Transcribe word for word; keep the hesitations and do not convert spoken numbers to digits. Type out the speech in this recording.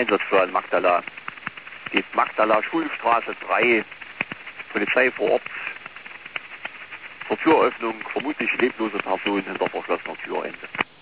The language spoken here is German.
Einsatzplan Magdala. Die Magdala Schulstraße drei, Polizei vor Ort. Zur Türöffnung vermutlich leblose Person hinter verschlossener Türende.